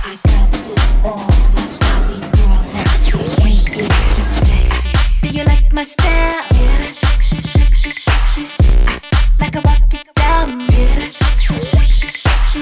I got it all. That's why these girls actually hate me, 'cause I'm sexy. Do you like my style? Yeah, that's sexy, sexy, sexy. Like I rock it down. Yeah, that's sexy, sexy, sexy.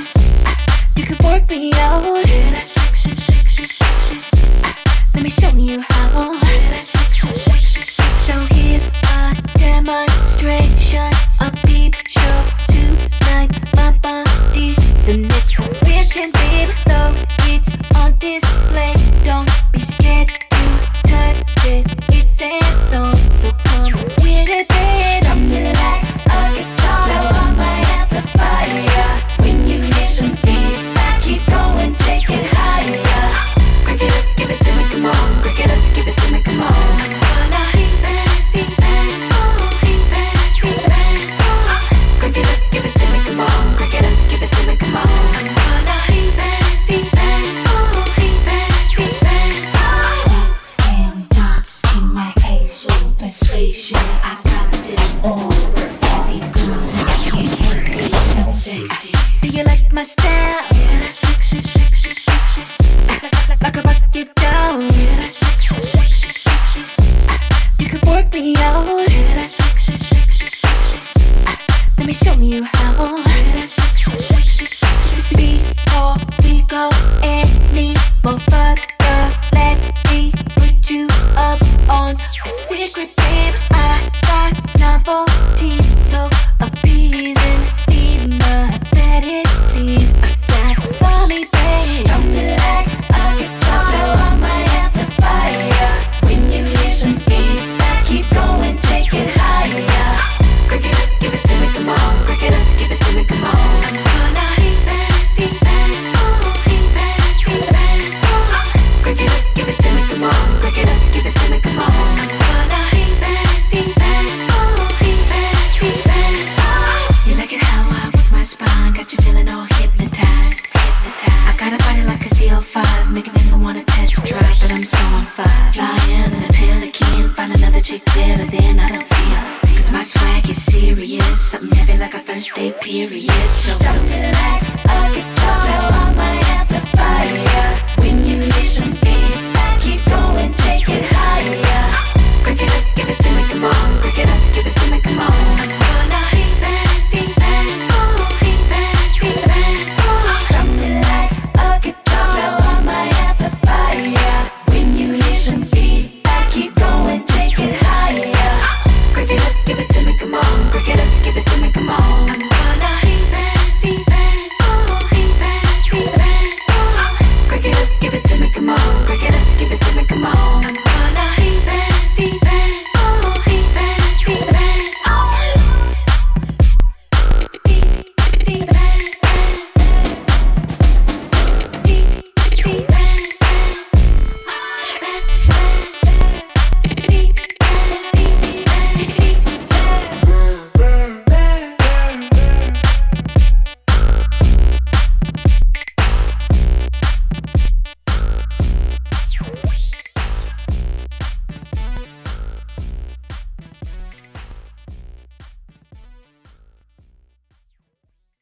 You can work me out. Yeah, that's sexy, sexy, sexy. Let me show you how. Yeah, that's sexy, sexy, sexy. So here's a demonstration, a peep show tonight. My body's an exhibition, babe. Though it's on display, don't be scared to touch it. It's hands on, so come and get it, babe. Drum me like a guitar, blow on my amplifier. When you hear some feedback, keep going, take it higher. Crank it up, give it to me, come on. Crank it up, give it to me, come on. I'm gonna feedback, feedback, oh, feedback, feedback, oh. Crank it up, give it to me, come on. Crank it up, give it to me, come on. I'm gonna feedback, feedback, oh, feedback, feedback, oh. Light skin, dark skin, my Asian persuasion. I got it all. That's why these girls out here hate me, 'cause I'm sexy. Do you like my style? Yeah, that's sexy, sexy, sexy. Like I rock it down. Yeah, that's sexy, sexy, sexy. You can work me out. Yeah, that's sexy, sexy, sexy. Let me show you how. Yeah, that's sexy, sexy, sexy. Before we go any more further, let me put you up on a secret, babe. I got novelties, so appease and feed my fetish, please. Satisfy me, babe. Drum me like a guitar, blow on my amplifier. When you hear some feedback, keep going, take it higher. Crank it up, give it to me, come on. Crank it up, give it to me, come on. I'm gonna feedback, feedback, oh, feedback, feedback, oh. Crank it up, give it to me, come on. Crank it up, give it to me, come on. I'm gonna feedback, feedback, oh, feedback, feedback, oh. You like it how I work my spine, got you feeling all hypnotized, hypnotized. I got a body like a CO5, making nigga wanna test drive, but I'm so on fire.